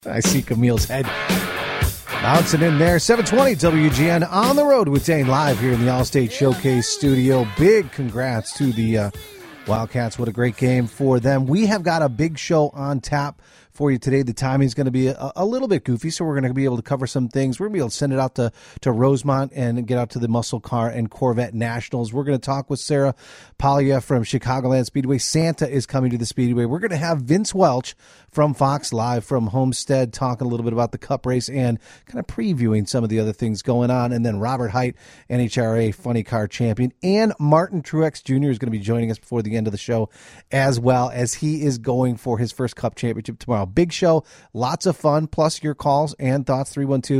I see Camille's head bouncing in there. 720 WGN on the road with Dane live here in the Allstate Showcase studio. Big congrats to the Wildcats. What a great game for them. We have got a big show on tap for you today. The timing is going to be a little bit goofy, so we're going to be able to cover some things. We're going to be able to send it out to Rosemont and get out to the Muscle Car and Corvette Nationals. We're going to talk with Sarah Paglia from Chicagoland Speedway. Santa is coming to the Speedway. We're going to have Vince Welch from Fox Live from Homestead talking a little bit about the Cup race and kind of previewing some of the other things going on. And then Robert Height, NHRA Funny Car Champion, and Martin Truex Jr. is going to be joining us before the end of the show, as well as he is going for his first Cup championship tomorrow. Big show, lots of fun, plus your calls and thoughts,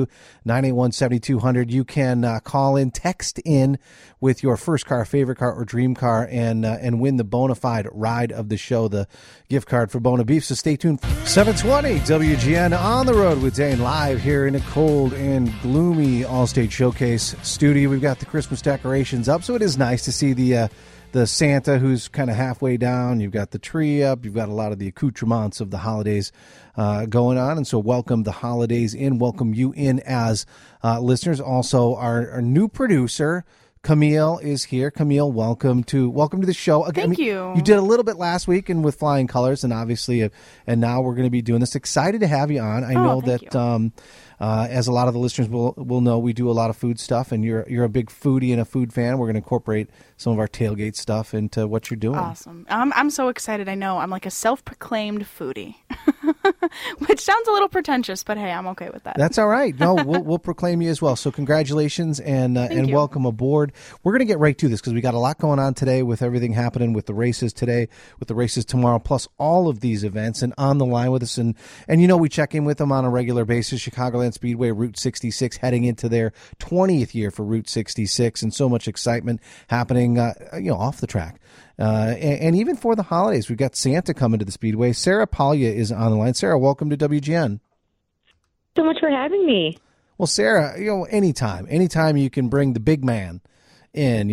312-981-7200. You can call in, text in with your first car, favorite car, or dream car, and win the bona fide ride of the show, the gift card for Bona Beef. So stay tuned. 720 WGN on the road with Dane live here in a cold and gloomy Allstate Showcase studio. We've got the Christmas decorations up, so it is nice to see the Santa who's kind of halfway down. You've got the tree up. You've got a lot of the accoutrements of the holidays going on. And so welcome the holidays in. Welcome you in as listeners. Also, our new producer, Camille, is here. Camille, welcome to the show. Again, Thank you. You did a little bit last week and with Flying Colors, and obviously, and now we're going to be doing this. Excited to have you on. I know that as a lot of the listeners will know, we do a lot of food stuff, and you're a big foodie and a food fan. We're going to incorporate some of our tailgate stuff into what you're doing. Awesome. I'm so excited. I know I'm like a self-proclaimed foodie, which sounds a little pretentious, but hey, I'm okay with that. That's all right. No, we'll proclaim you as well. So congratulations and welcome aboard. We're going to get right to this because we got a lot going on today with everything happening with the races today, with the races tomorrow, plus all of these events. And on the line with us, and we check in with them on a regular basis. Chicagoland Speedway, Route 66, heading into their 20th year for Route 66, and so much excitement happening, off the track. And even for the holidays, we've got Santa coming to the Speedway. Sarah Paglia is on the line. Sarah, welcome to WGN. So much for having me. Well, Sarah, anytime you can bring the big man in,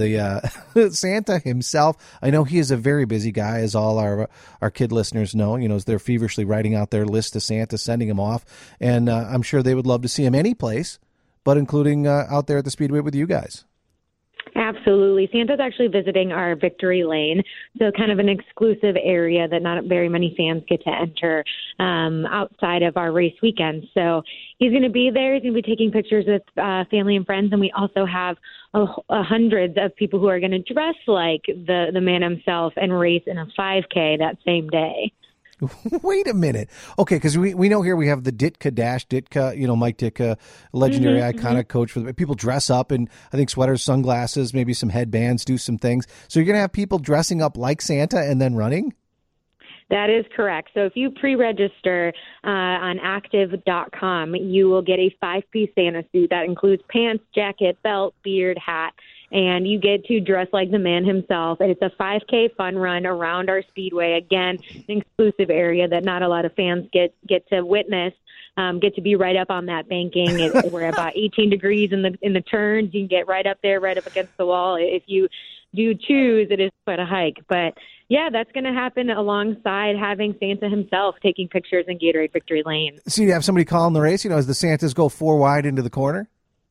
the Santa himself. I know he is a very busy guy, as all our kid listeners know, as they're feverishly writing out their list to Santa, sending him off. And I'm sure they would love to see him any place, but including out there at the Speedway with you guys. Absolutely. Santa's actually visiting our Victory Lane, so kind of an exclusive area that not very many fans get to enter outside of our race weekend. So he's going to be there. He's going to be taking pictures with family and friends, and we also have hundreds of people who are going to dress like the man himself and race in a 5K that same day. Wait a minute. Okay, because we know here we have the Ditka, Mike Ditka, legendary, iconic coach. For people dress up in, I think, sweaters, sunglasses, maybe some headbands, do some things. So you're going to have people dressing up like Santa and then running? That is correct. So if you pre-register on active.com, you will get a 5-piece Santa suit that includes pants, jacket, belt, beard, hat, and you get to dress like the man himself. And it's a 5K fun run around our speedway. Again, an exclusive area that not a lot of fans get to witness. Get to be right up on that banking. We're about 18 degrees in the turns. You can get right up there, right up against the wall. If you do choose, it is quite a hike. But yeah, that's going to happen alongside having Santa himself taking pictures in Gatorade Victory Lane. So you have somebody calling the race, as the Santas go 4 wide into the corner?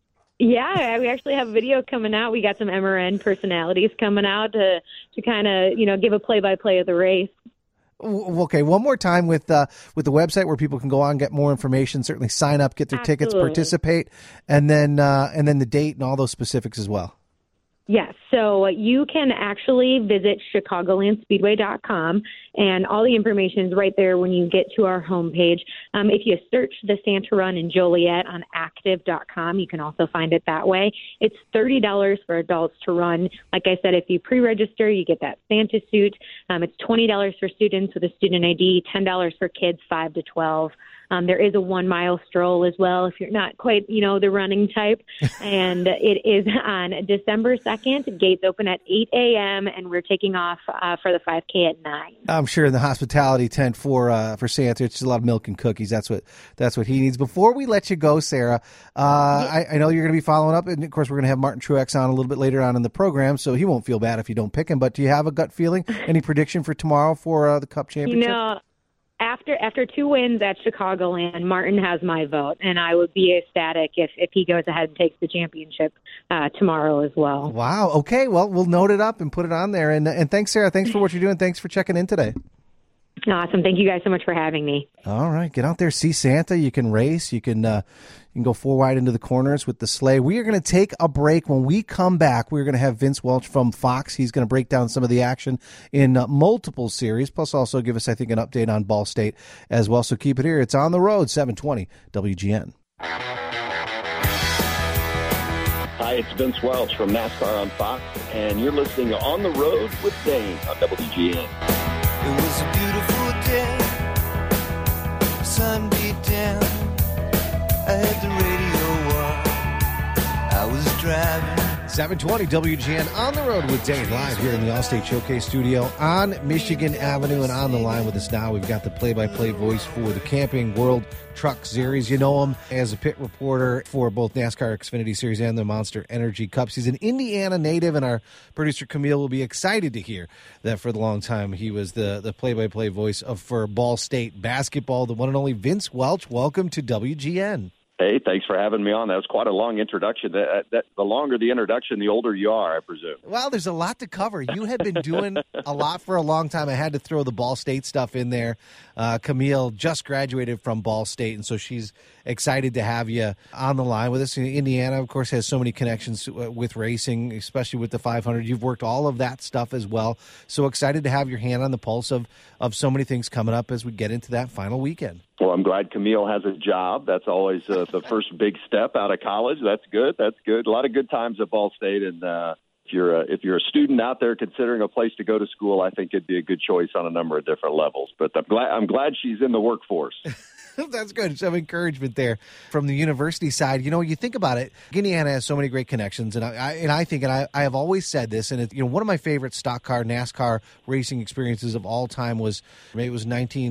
Yeah, we actually have video coming out. We got some MRN personalities coming out to kind of, give a play-by-play of the race. Okay, one more time with the website where people can go on, get more information, certainly sign up, get their tickets, participate, and then the date and all those specifics as well. Yes, so you can actually visit chicagolandspeedway.com, and all the information is right there when you get to our homepage. If you search the Santa Run in Joliet on active.com, you can also find it that way. It's $30 for adults to run. Like I said, if you pre-register, you get that Santa suit. It's $20 for students with a student ID, $10 for kids 5 to 12. There is a 1 mile stroll as well if you're not quite, the running type. And it is on December 2nd. Gates open at 8 a.m. and we're taking off for the 5K at 9. I'm sure in the hospitality tent for Santa, it's just a lot of milk and cookies. That's what he needs. Before we let you go, Sarah, I know you're going to be following up, and of course we're going to have Martin Truex on a little bit later on in the program, so he won't feel bad if you don't pick him. But do you have a gut feeling? Any prediction for tomorrow for the Cup Championship? after 2 wins at Chicagoland, Martin has my vote, and I would be ecstatic if he goes ahead and takes the championship tomorrow as well. Wow. Okay. Well, we'll note it up and put it on there. And thanks, Sarah. Thanks for what you're doing. Thanks for checking in today. Awesome. Thank you guys so much for having me. All right. Get out there, see Santa. You can race. You can go 4 wide into the corners with the sleigh. We are going to take a break. When we come back, we're going to have Vince Welch from Fox. He's going to break down some of the action in multiple series, plus also give us, I think, an update on Ball State as well. So keep it here. It's On the Road, 720 WGN. Hi, it's Vince Welch from NASCAR on Fox, and you're listening to On the Road with Dane on WGN. It was a beautiful day, sun beat down, I had the radio on, I was driving. 720 WGN On the Road with Dane, live here in the Allstate Showcase studio on Michigan Avenue. And on the line with us now, we've got the play-by-play voice for the Camping World Truck Series. You know him as a pit reporter for both NASCAR Xfinity Series and the Monster Energy Cups. He's an Indiana native, and our producer Camille will be excited to hear that for the long time he was the play-by-play voice for Ball State basketball, the one and only Vince Welch. Welcome to WGN. Hey, thanks for having me on. That was quite a long introduction. The longer the introduction, the older you are, I presume. Well, there's a lot to cover. You had been doing a lot for a long time. I had to throw the Ball State stuff in there. Camille just graduated from Ball State, and so she's excited to have you on the line with us. Indiana, of course, has so many connections with racing, especially with the 500. You've worked all of that stuff as well. So excited to have your hand on the pulse of so many things coming up as we get into that final weekend. Well, I'm glad Camille has a job. That's always the first big step out of college. That's good. That's good. A lot of good times at Ball State, and if you're a student out there considering a place to go to school, I think it'd be a good choice on a number of different levels. But I'm glad she's in the workforce. That's good. Some encouragement there from the university side. You know, you think about it, Indiana has so many great connections, and I think I have always said this, and it's, one of my favorite stock car NASCAR racing experiences of all time was, maybe it was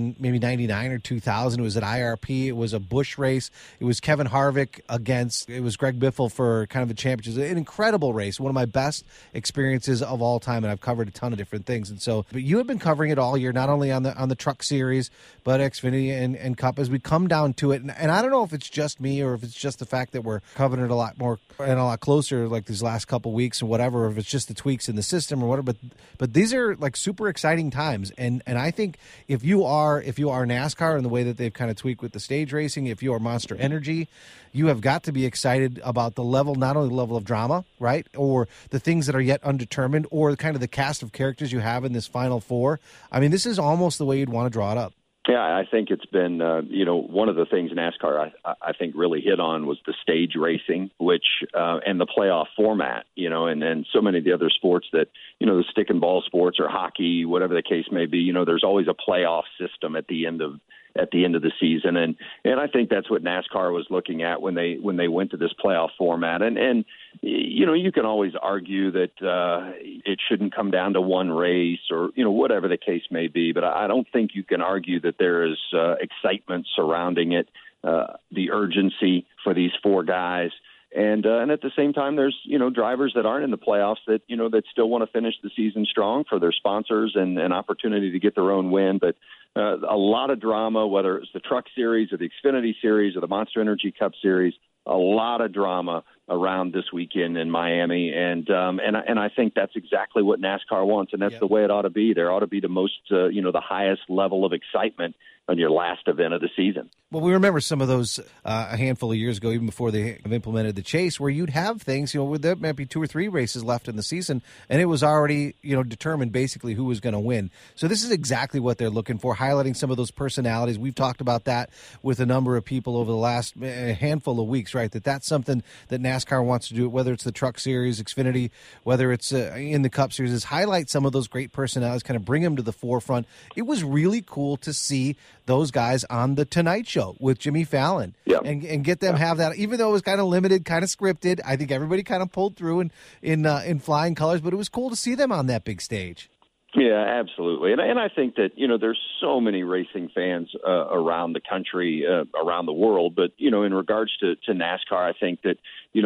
99 or 2000. It was at IRP. It was a Busch race. It was Kevin Harvick it was Greg Biffle for kind of the championship. An incredible race, one of my best experiences of all time, and I've covered a ton of different things. And so, but you have been covering it all year, not only on the Truck Series, but Xfinity and Cup as we come down to it. And I don't know if it's just me or if it's just the fact that we're covering it a lot more and a lot closer like these last couple weeks or whatever, or if it's just the tweaks in the system or whatever. But these are like super exciting times. And I think if you are NASCAR in the way that they've kind of tweaked with the stage racing, if you are Monster Energy, you have got to be excited about the level, not only the level of drama, right, or the things that are yet undetermined, or kind of the cast of characters you have in this Final Four. I mean, this is almost the way you'd want to draw it up. Yeah, I think it's been, one of the things NASCAR I think really hit on was the stage racing, which and the playoff format, and so many of the other sports that, the stick and ball sports or hockey, whatever the case may be, there's always a playoff system at the end of the season. And I think that's what NASCAR was looking at when they went to this playoff format. And you can always argue that it shouldn't come down to one race or, whatever the case may be. But I don't think you can argue that there is excitement surrounding it, the urgency for these four guys. And at the same time, there's, drivers that aren't in the playoffs that, that still want to finish the season strong for their sponsors and an opportunity to get their own win. But a lot of drama, whether it's the Truck Series or the Xfinity Series or the Monster Energy Cup Series, a lot of drama around this weekend in Miami. And I think that's exactly what NASCAR wants, and that's the way it ought to be. There ought to be the most, the highest level of excitement on your last event of the season. Well, we remember some of those a handful of years ago, even before they have implemented the chase, where you'd have things, there might be 2 or 3 races left in the season, and it was already, determined basically who was going to win. So this is exactly what they're looking for, highlighting some of those personalities. We've talked about that with a number of people over the last handful of weeks, right? That's something that NASCAR wants to do, whether it's the Truck Series, Xfinity, whether it's in the Cup Series, is highlight some of those great personalities, kind of bring them to the forefront. It was really cool to see those guys on the Tonight Show with Jimmy Fallon and get them have that, even though it was kind of limited, kind of scripted. I think everybody kind of pulled through in flying colors, but it was cool to see them on that big stage. Yeah, absolutely. And I think that, there's so many racing fans around the country, around the world. But, in regards to NASCAR, I think that,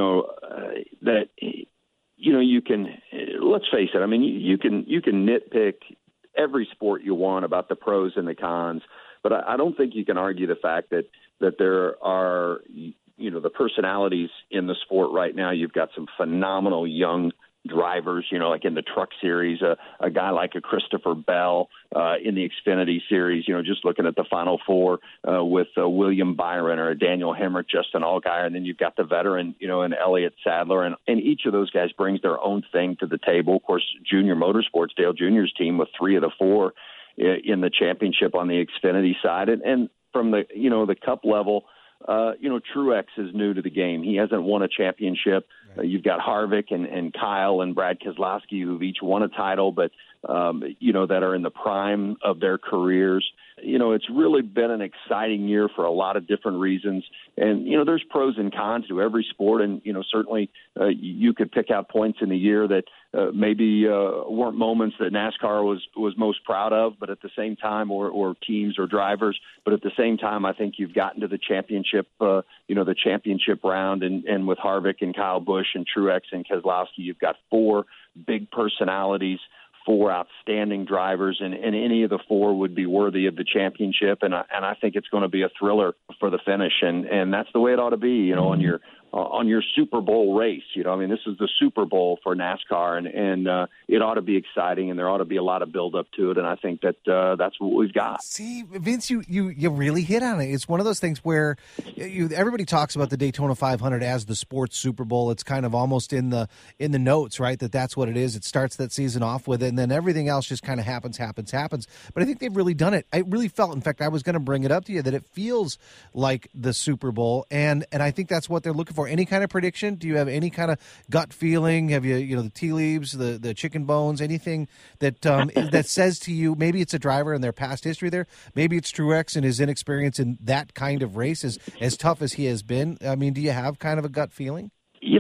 you can, let's face it, I mean, you can nitpick every sport you want about the pros and the cons. But I don't think you can argue the fact that there are, the personalities in the sport right now. You've got some phenomenal young drivers, like in the Truck Series, a guy like a Christopher Bell in the Xfinity Series, just looking at the Final Four with William Byron or Daniel Hemrick, Justin Allgaier, and then you've got the veteran, and Elliott Sadler, and each of those guys brings their own thing to the table. Of course, Junior Motorsports, Dale Jr.'s team with 3 of the 4 in the championship on the Xfinity side, and from the the Cup level. Truex is new to the game. He hasn't won a championship. You've got Harvick and Kyle and Brad Keselowski who've each won a title, but, that are in the prime of their careers. It's really been an exciting year for a lot of different reasons. And, there's pros and cons to every sport. And, certainly you could pick out points in the year that maybe weren't moments that NASCAR was most proud of, but at the same time, or teams or drivers. But at the same time, I think you've gotten to the championship, the championship round. And with Harvick and Kyle Busch and Truex and Keselowski, you've got 4 big personalities, 4 outstanding drivers, and any of the 4 would be worthy of the championship. And I think it's going to be a thriller for the finish, and that's the way it ought to be. On your Super Bowl race. This is the Super Bowl for NASCAR, and it ought to be exciting, and there ought to be a lot of build up to it. And I think that that's what we've got. See, Vince, you really hit on it. It's one of those things where everybody talks about the Daytona 500 as the sports Super Bowl. It's kind of almost in the notes, right? That's what it is. It starts that season off with it, and then everything else just kind of happens. But I think they've really done it. I really felt, in fact, I was going to bring it up to you, that it feels like the Super Bowl, and I think that's what they're looking for. Any kind of prediction? Do you have any kind of gut feeling? Have you, the tea leaves, the chicken bones, anything that that says to you, maybe it's a driver and their past history there, maybe it's Truex and his inexperience in that kind of race, as tough as he has been? Do you have kind of a gut feeling?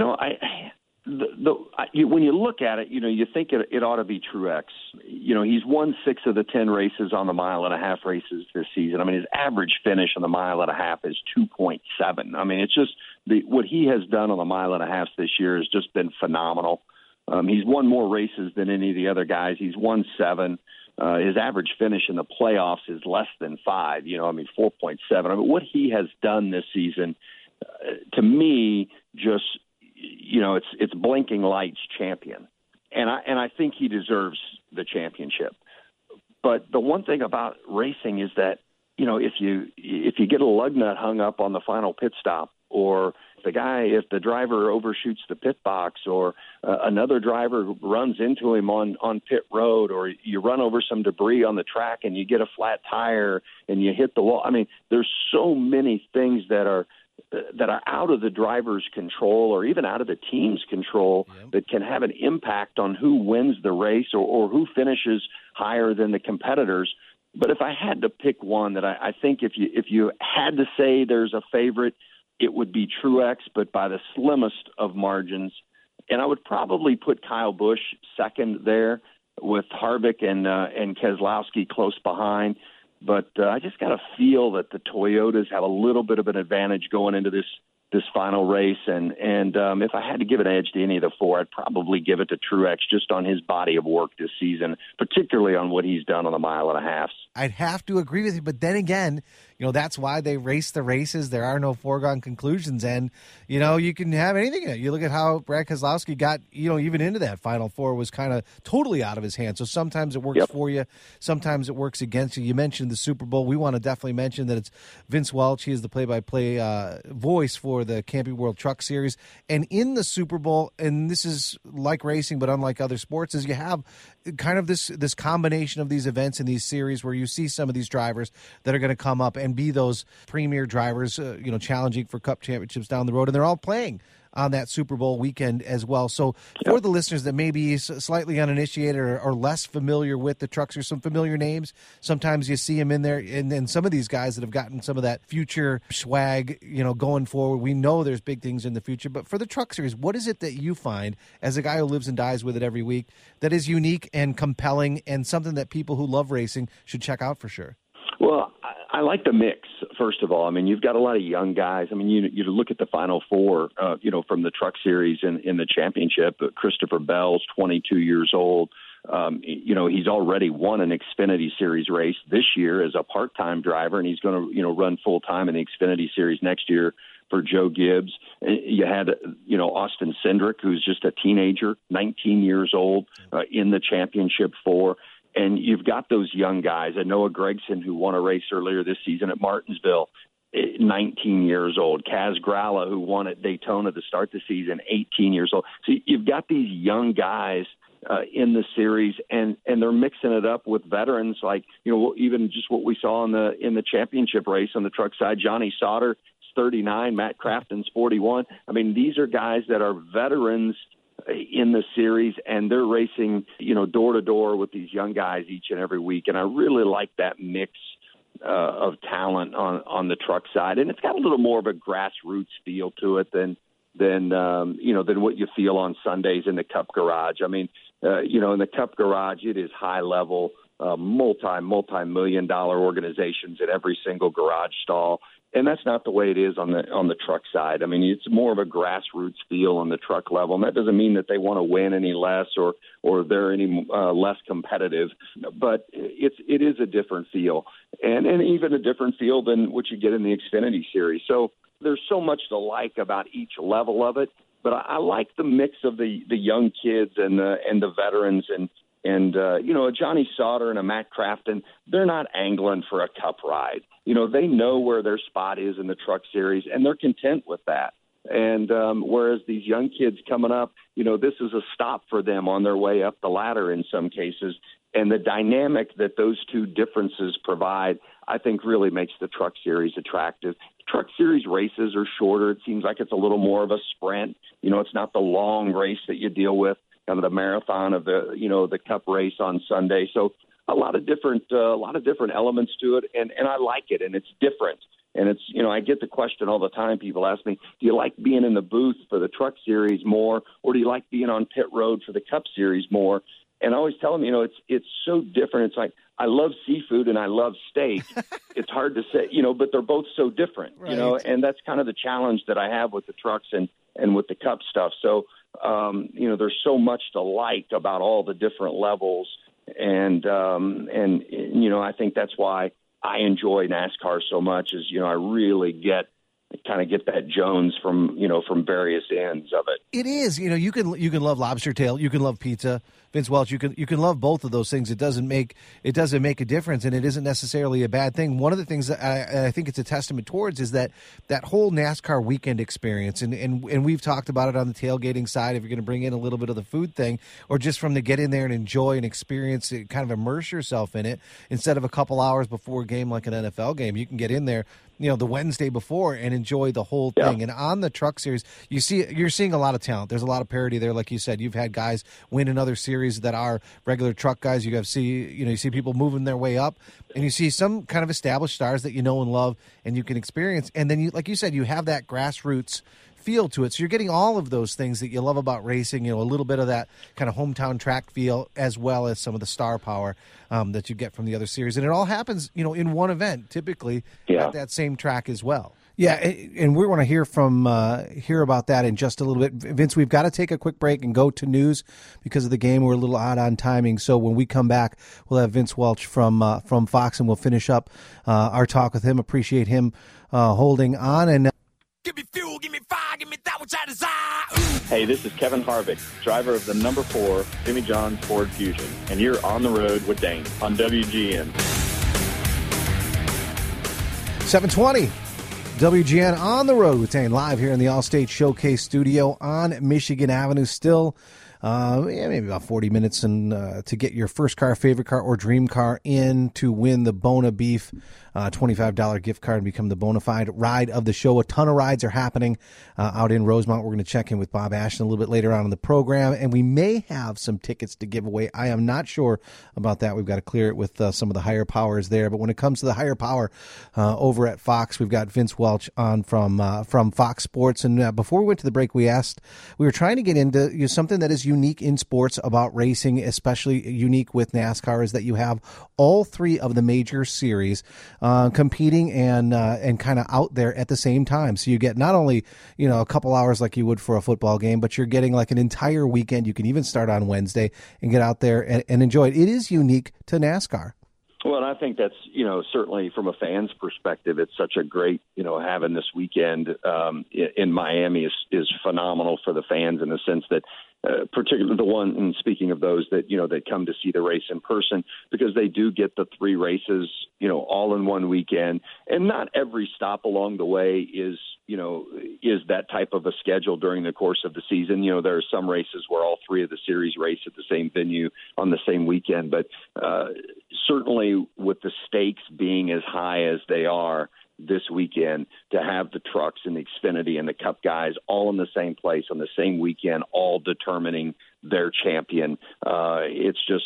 When you look at it, you think it ought to be Truex. He's won 6 of the 10 races on the mile-and-a-half races this season. His average finish on the mile-and-a-half is 2.7. It's just what he has done on the mile-and-a-half this year has just been phenomenal. He's won more races than any of the other guys. He's won 7. His average finish in the playoffs is less than 5. 4.7. What he has done this season, to me, just it's blinking lights champion, and I think he deserves the championship. But the one thing about racing is that if you get a lug nut hung up on the final pit stop, or if the driver overshoots the pit box, or another driver runs into him on pit road, or you run over some debris on the track and you get a flat tire and you hit the wall. There's so many things that are out of the driver's control, or even out of the team's control, that can have an impact on who wins the race or who finishes higher than the competitors. But if I had to pick one that I think if you had to say there's a favorite, it would be Truex, but by the slimmest of margins. And I would probably put Kyle Busch second there, with Harvick and Keselowski close behind. But I just got to feel that the Toyotas have a little bit of an advantage going into this final race. And if I had to give an edge to any of the 4, I'd probably give it to Truex, just on his body of work this season, particularly on what he's done on the mile-and-a-half. I'd have to agree with you. But then again, that's why they race the races. There are no foregone conclusions. And, you can have anything in it. You look at how Brad Keselowski got, even into that Final Four, was kind of totally out of his hands. So sometimes it works for you. Sometimes it works against you. You mentioned the Super Bowl. We want to definitely mention that it's Vince Welch. He is the play-by-play voice for the Camping World Truck Series. And in the Super Bowl, and this is like racing, but unlike other sports, is you have kind of this combination of these events in these series where you see some of these drivers that are going to come up and be those premier drivers, challenging for Cup championships down the road, and they're all playing on that Super Bowl weekend as well. So for the listeners that may be slightly uninitiated or less familiar with the trucks, or some familiar names, sometimes you see them in there, and then some of these guys that have gotten some of that future swag, going forward. We know there's big things in the future, but for the Truck Series, what is it that you find, as a guy who lives and dies with it every week, that is unique and compelling, and something that people who love racing should check out for sure? Well, I like the mix, first of all. You've got a lot of young guys. You look at the Final Four, from the Truck Series in the championship. Christopher Bell's 22 years old. He's already won an Xfinity Series race this year as a part-time driver, and he's going to, run full-time in the Xfinity Series next year for Joe Gibbs. You had, Austin Cindric, who's just a teenager, 19 years old, in the championship 4. And you've got those young guys. Noah Gragson, who won a race earlier this season at Martinsville, 19 years old. Kaz Gralla, who won at Daytona to start the season, 18 years old. So you've got these young guys in the series, and they're mixing it up with veterans like, even just what we saw in the championship race on the truck side. Johnny Sauter, 39, Matt Crafton's 41. I mean, these are guys that are veterans in the series, and they're racing, door to door with these young guys each and every week. And I really like that mix of talent on the truck side. And it's got a little more of a grassroots feel to it than what you feel on Sundays in the Cup Garage. I mean, in the Cup Garage, it is high level, multi-million-dollar organizations at every single garage stall. And that's not the way it is on the truck side. I mean, it's more of a grassroots feel on the truck level. And that doesn't mean that they want to win any less or they're any less competitive. But it is a different feel, and even a different feel than what you get in the Xfinity Series. So there's so much to like about each level of it. But I like the mix of the young kids and the veterans and a Johnny Sauter and a Matt Crafton. They're not angling for a Cup ride. They know where their spot is in the Truck Series, and they're content with that. And whereas these young kids coming up, this is a stop for them on their way up the ladder in some cases. And the dynamic that those two differences provide, I think, really makes the Truck Series attractive. Truck Series races are shorter. It seems like it's a little more of a sprint. It's not the long race that you deal with, kind of the marathon of the Cup race on Sunday. So a lot of different elements to it, and I like it, and it's different. And it's, I get the question all the time. People ask me, do you like being in the booth for the Truck Series more, or do you like being on pit road for the Cup Series more? And I always tell them, it's so different. It's like, I love seafood and I love steak. It's hard to say, but they're both so different, right. And that's kind of the challenge that I have with the trucks and with the Cup stuff. So, there's so much to like about all the different levels. And I think that's why I enjoy NASCAR so much is, I really get that Jones from various ends of it. It is, you can love lobster tail, you can love pizza, Vince Welch, you can love both of those things. It doesn't make a difference, and it isn't necessarily a bad thing. One of the things that I think it's a testament towards is that whole NASCAR weekend experience, and we've talked about it on the tailgating side. If you're going to bring in a little bit of the food thing, or just from the get in there and enjoy and experience it, kind of immerse yourself in it instead of a couple hours before a game like an NFL game, you can get in there, the Wednesday before and enjoy the whole thing. And on the Truck Series, you're seeing a lot of talent. There's a lot of parity there, like you said. You've had guys win in other series that are regular truck guys. You see people moving their way up, and you see some kind of established stars that you know and love, and you can experience. And then, like you said, you have that grassroots feel to it. So you're getting all of those things that you love about racing, a little bit of that kind of hometown track feel, as well as some of the star power that you get from the other series. And it all happens, in one event, typically at that same track as well. Yeah, and we want to hear about that in just a little bit. Vince, we've got to take a quick break and go to news because of the game. We're a little odd on timing, so when we come back, we'll have Vince Welch from Fox, and we'll finish up our talk with him. Appreciate him holding on. And give me fuel, give me fire, give me that which I desire. Hey, this is Kevin Harvick, driver of the number 4 Jimmy John's Ford Fusion, and you're on the road with Dane on WGN. 720. WGN on the road with Dane, live here in the Allstate Showcase studio on Michigan Avenue. Still, maybe about 40 minutes and to get your first car, favorite car, or dream car in to win the Bona Beef $25 gift card and become the bona fide ride of the show. A ton of rides are happening out in Rosemont. We're going to check in with Bob Ashton a little bit later on in the program, and we may have some tickets to give away. I am not sure about that. We've got to clear it with some of the higher powers there. But when it comes to the higher power over at Fox, we've got Vince Welch on from Fox Sports. And before we went to the break, we were trying to get into something that is unique in sports about racing, especially unique with NASCAR, is that you have all 3 of the major series competing and kind of out there at the same time. So you get not only, a couple hours like you would for a football game, but you're getting like an entire weekend. You can even start on Wednesday and get out there and enjoy it. It is unique to NASCAR. Well, and I think that's, certainly from a fan's perspective, it's such a great, having this weekend in Miami is phenomenal for the fans in the sense that particularly the one, and speaking of those that, that come to see the race in person, because they do get the 3 races, all in one weekend. And not every stop along the way is that type of a schedule during the course of the season. There are some races where all 3 of the series race at the same venue on the same weekend. But certainly with the stakes being as high as they are this weekend, to have the trucks and the Xfinity and the Cup guys all in the same place on the same weekend, all determining their champion. It's just,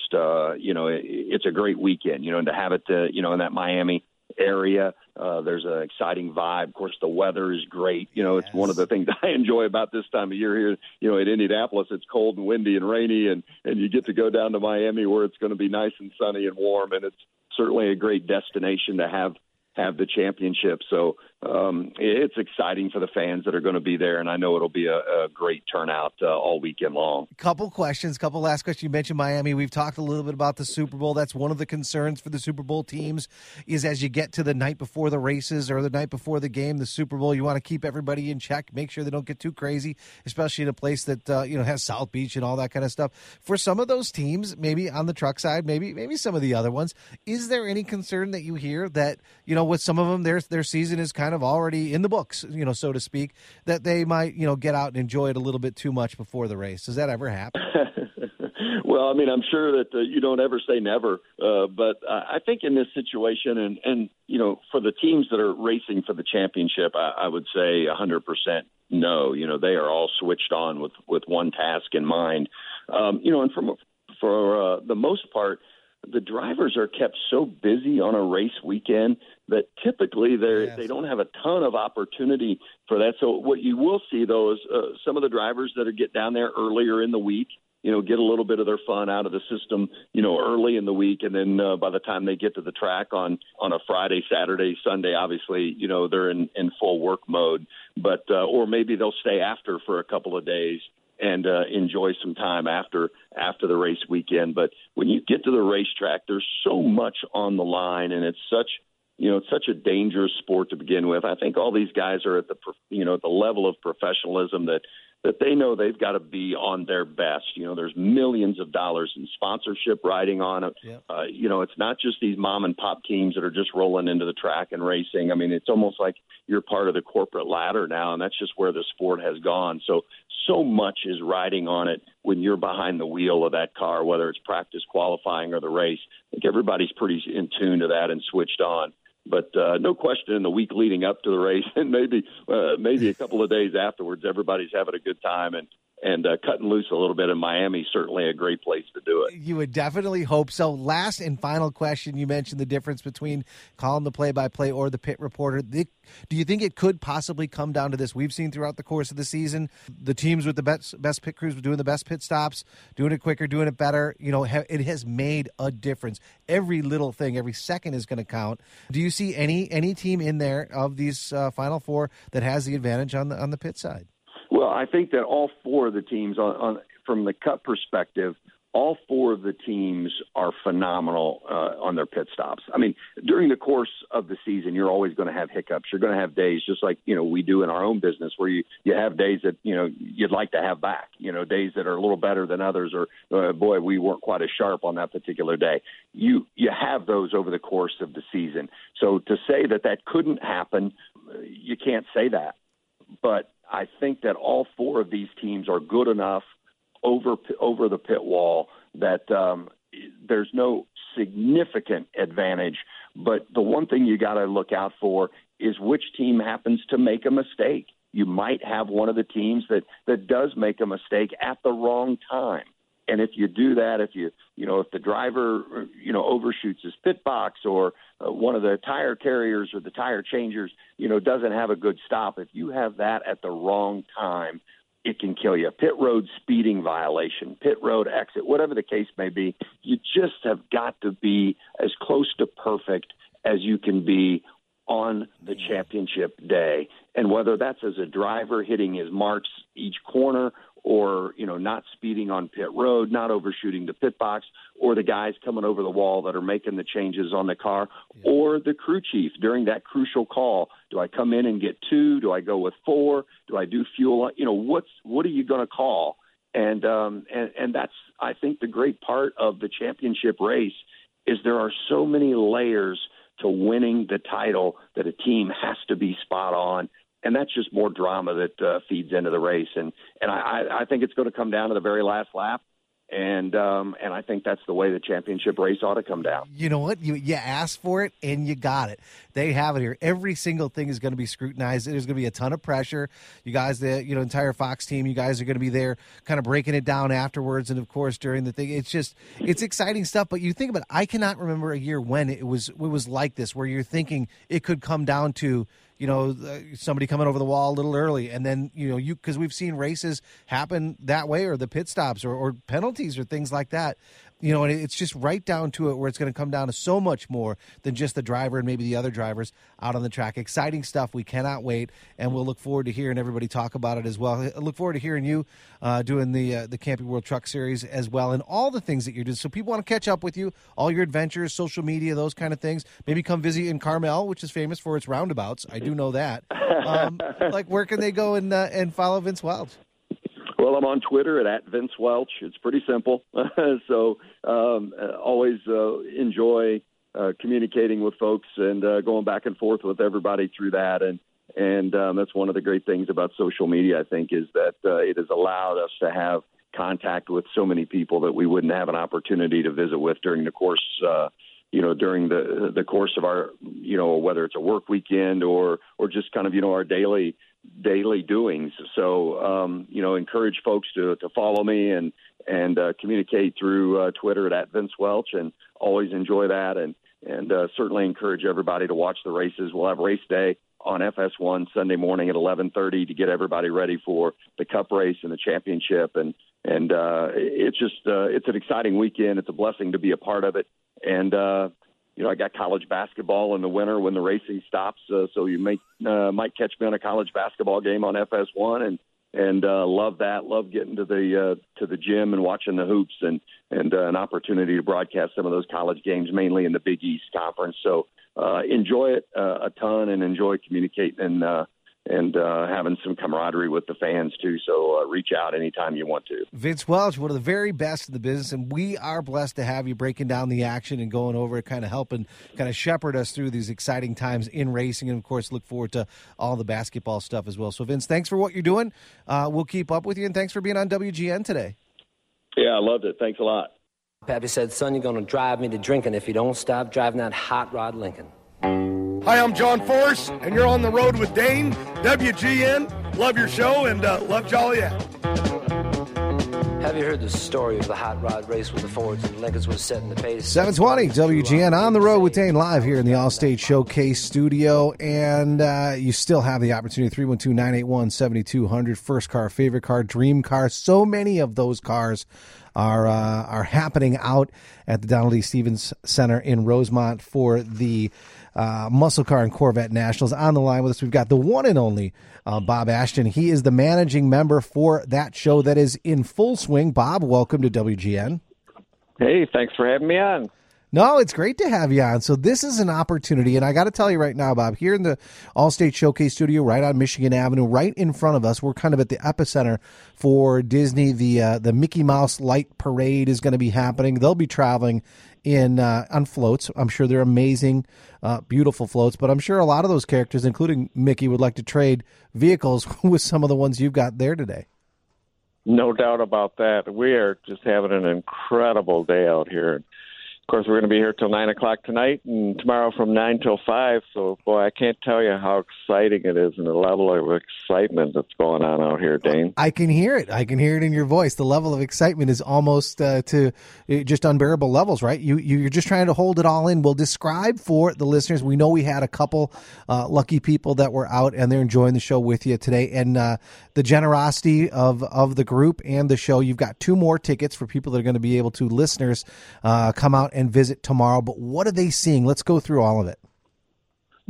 it's a great weekend, and to have it, in that Miami area, there's an exciting vibe. Of course, the weather is great. It's one of the things I enjoy about this time of year here, at Indianapolis. It's cold and windy and rainy, and you get to go down to Miami where it's going to be nice and sunny and warm, and it's certainly a great destination to have the championship. So it's exciting for the fans that are going to be there, and I know it'll be a great turnout all weekend long. Couple last questions. You mentioned Miami. We've talked a little bit about the Super Bowl. That's one of the concerns for the Super Bowl teams is as you get to the night before the races or the night before the game, the Super Bowl, you want to keep everybody in check, make sure they don't get too crazy, especially in a place that has South Beach and all that kind of stuff. For some of those teams, maybe on the truck side, maybe some of the other ones, is there any concern that you hear that, with some of them, their season is kind of already in the books, so to speak, that they might, get out and enjoy it a little bit too much before the race? Does that ever happen? Well, I mean, I'm sure that you don't ever say never, but I think in this situation and for the teams that are racing for the championship, I would say 100% no. They are all switched on with one task in mind. And for the most part, the drivers are kept so busy on a race weekend that typically they don't have a ton of opportunity for that. So what you will see, though, is some of the drivers that get down there earlier in the week, get a little bit of their fun out of the system, early in the week. And then by the time they get to the track on a Friday, Saturday, Sunday, obviously, they're in full work mode. But or maybe they'll stay after for a couple of days and enjoy some time after the race weekend. But when you get to the racetrack, there's so much on the line, and it's such a dangerous sport to begin with. I think all these guys are at the level of professionalism that they know they've got to be on their best. There's millions of dollars in sponsorship riding on it. Yep. It's not just these mom and pop teams that are just rolling into the track and racing. I mean, it's almost like you're part of the corporate ladder now, and that's just where the sport has gone. So much is riding on it when you're behind the wheel of that car, whether it's practice, qualifying, or the race. I think everybody's pretty in tune to that and switched on. But no question, in the week leading up to the race, and maybe a couple of days afterwards, everybody's having a good time and cutting loose a little bit in Miami. Certainly a great place to do it. You would definitely hope so. Last and final question, you mentioned the difference between calling the play-by-play or the pit reporter. Do you think it could possibly come down to this? We've seen throughout the course of the season, the teams with the best pit crews doing the best pit stops, doing it quicker, doing it better. It has made a difference. Every little thing, every second is going to count. Do you see any team in there of these Final Four that has the advantage on the pit side? Well, I think that all 4 of the teams, from the Cup perspective, all 4 of the teams are phenomenal on their pit stops. I mean, during the course of the season, you're always going to have hiccups. You're going to have days just like, we do in our own business where you have days that, you'd like to have back, days that are a little better than others or, boy, we weren't quite as sharp on that particular day. You have those over the course of the season. So to say that couldn't happen, you can't say that. But I think that all 4 of these teams are good enough over the pit wall that there's no significant advantage. But the one thing you got to look out for is which team happens to make a mistake. You might have one of the teams that does make a mistake at the wrong time. And if you do that, if the driver, overshoots his pit box or one of the tire carriers or the tire changers, doesn't have a good stop, if you have that at the wrong time, it can kill you. Pit road speeding violation, pit road exit, whatever the case may be, you just have got to be as close to perfect as you can be on the championship day. And whether that's as a driver hitting his marks each corner, or, not speeding on pit road, not overshooting the pit box, or the guys coming over the wall that are making the changes on the car, or the crew chief during that crucial call. Do I come in and get 2? Do I go with 4? Do I do fuel? What are you going to call? And that's, I think, the great part of the championship race is there are so many layers to winning the title that a team has to be spot on. And that's just more drama that feeds into the race. And I think it's going to come down to the very last lap. And I think that's the way the championship race ought to come down. You know what? You asked for it, and you got it. They have it here. Every single thing is going to be scrutinized. There's going to be a ton of pressure. You guys, the entire Fox team, you guys are going to be there kind of breaking it down afterwards. And, of course, during the thing, it's exciting stuff. But you think about it, I cannot remember a year when it was like this, where you're thinking it could come down to, somebody coming over the wall a little early. And then, because we've seen races happen that way, or the pit stops or penalties or things like that. And it's just right down to it where it's going to come down to so much more than just the driver and maybe the other drivers out on the track. Exciting stuff. We cannot wait, and we'll look forward to hearing everybody talk about it as well. I look forward to hearing you doing the Camping World Truck Series as well, and all the things that you're doing. So people want to catch up with you, all your adventures, social media, those kind of things. Maybe come visit you in Carmel, which is famous for its roundabouts. I do know that. Where can they go and follow Vince Welch? Well, I'm on Twitter at Vince Welch. It's pretty simple. So always enjoy communicating with folks and going back and forth with everybody through that. And that's one of the great things about social media, I think, is that it has allowed us to have contact with so many people that we wouldn't have an opportunity to visit with during the course during the course of our, whether it's a work weekend or just kind of, our daily doings. So, encourage folks to follow me and communicate through Twitter at Vince Welch, and always enjoy that. And certainly encourage everybody to watch the races. We'll have race day on FS1 Sunday morning at 11:30 to get everybody ready for the Cup race and the championship. And it's just, it's an exciting weekend. It's a blessing to be a part of it. And, I got college basketball in the winter when the racing stops. So you might catch me on a college basketball game on FS1 and love that. Love getting to the gym and watching the hoops and an opportunity to broadcast some of those college games, mainly in the Big East Conference. So enjoy it a ton and enjoy communicating and having some camaraderie with the fans, too. So reach out anytime you want to. Vince Welch, one of the very best in the business, and we are blessed to have you breaking down the action and going over it, kind of helping kind of shepherd us through these exciting times in racing, and, of course, look forward to all the basketball stuff as well. So, Vince, thanks for what you're doing. We'll keep up with you, and thanks for being on WGN today. Yeah, I loved it. Thanks a lot. Pappy said, son, you're going to drive me to drinking if you don't stop driving that hot rod Lincoln. Hi, I'm John Force, and you're on the road with Dane, WGN. Love your show, and love Joliet. Have you heard the story of the hot rod race with the Fords and Lincolns was setting the pace? 720 WGN on the road with Dane, live here in the Allstate Showcase studio. And you still have the opportunity, 312-981-7200, first car, favorite car, dream car. So many of those cars are happening out at the Donald E. Stevens Center in Rosemont for the Muscle Car and Corvette Nationals. On the line with us, we've got the one and only Bob Ashton. He is the managing member for that show that is in full swing. Bob, welcome to WGN. Hey, thanks for having me on. No, it's great to have you on. So this is an opportunity, and I got to tell you right now, Bob, here in the Allstate Showcase studio, right on Michigan Avenue, right in front of us, we're kind of at the epicenter for Disney. The Mickey Mouse Light Parade is going to be happening. They'll be traveling on floats. I'm sure they're amazing, beautiful floats, but I'm sure a lot of those characters, including Mickey, would like to trade vehicles with some of the ones you've got there today. No doubt about that. We are just having an incredible day out here. Of course, we're going to be here till 9 o'clock tonight and tomorrow from 9 till 5. So, boy, I can't tell you how exciting it is and the level of excitement that's going on out here, Dane. I can hear it. I can hear it in your voice. The level of excitement is almost to just unbearable levels, right? You're just trying to hold it all in. We'll describe for the listeners. We know we had a couple lucky people that were out and they're enjoying the show with you today. And the generosity of the group and the show, you've got 2 more tickets for people that are going to be able to, listeners, come out and visit tomorrow. But what are they seeing? Let's go through all of it.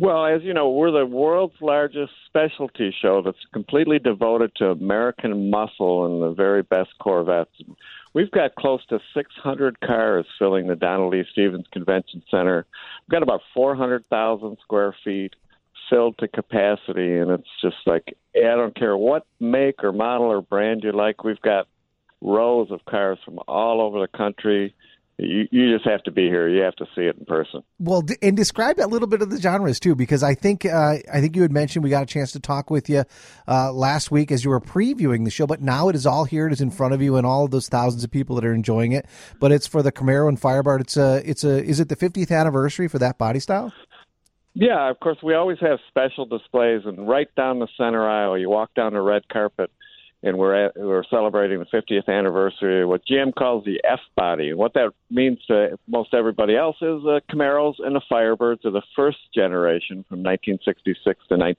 Well, as you know, we're the world's largest specialty show that's completely devoted to American muscle and the very best Corvettes. We've got close to 600 cars filling the Donald E. Stevens Convention Center. We've got about 400,000 square feet filled to capacity, and it's just like, I don't care what make or model or brand you like, we've got rows of cars from all over the country. You just have to be here. You have to see it in person. Well, and describe a little bit of the genres too, because I think you had mentioned we got a chance to talk with you last week as you were previewing the show, but now it is all here. It is in front of you and all of those thousands of people that are enjoying it. But it's for the Camaro and Firebird. Is it the 50th anniversary for that body style? Yeah, of course. We always have special displays, and right down the center aisle, you walk down the red carpet, and we're celebrating the 50th anniversary of what GM calls the F-Body. And what that means to most everybody else is the Camaros and the Firebirds are the first generation from 1966 to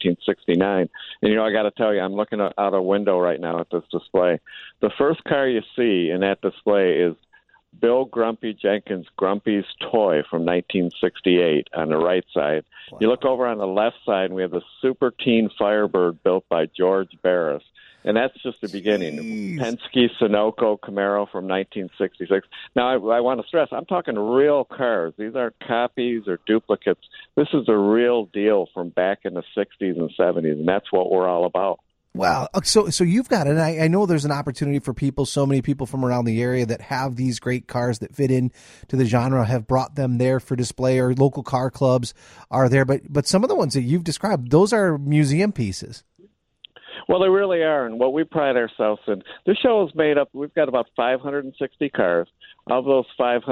1969. And, I got to tell you, I'm looking out a window right now at this display. The first car you see in that display is Bill Grumpy Jenkins' Grumpy's Toy from 1968 on the right side. Wow. You look over on the left side, and we have the Super Teen Firebird built by George Barris. And that's just the beginning. Jeez. Penske Sunoco Camaro from 1966. Now, I want to stress, I'm talking real cars. These aren't copies or duplicates. This is the real deal from back in the 60s and 70s, and that's what we're all about. Wow. So you've got it. And I know there's an opportunity for people, so many people from around the area that have these great cars that fit in to the genre, have brought them there for display, or local car clubs are there. But some of the ones that you've described, those are museum pieces. Well, they really are, and what we pride ourselves in, this show is made up, we've got about 560 cars. Of those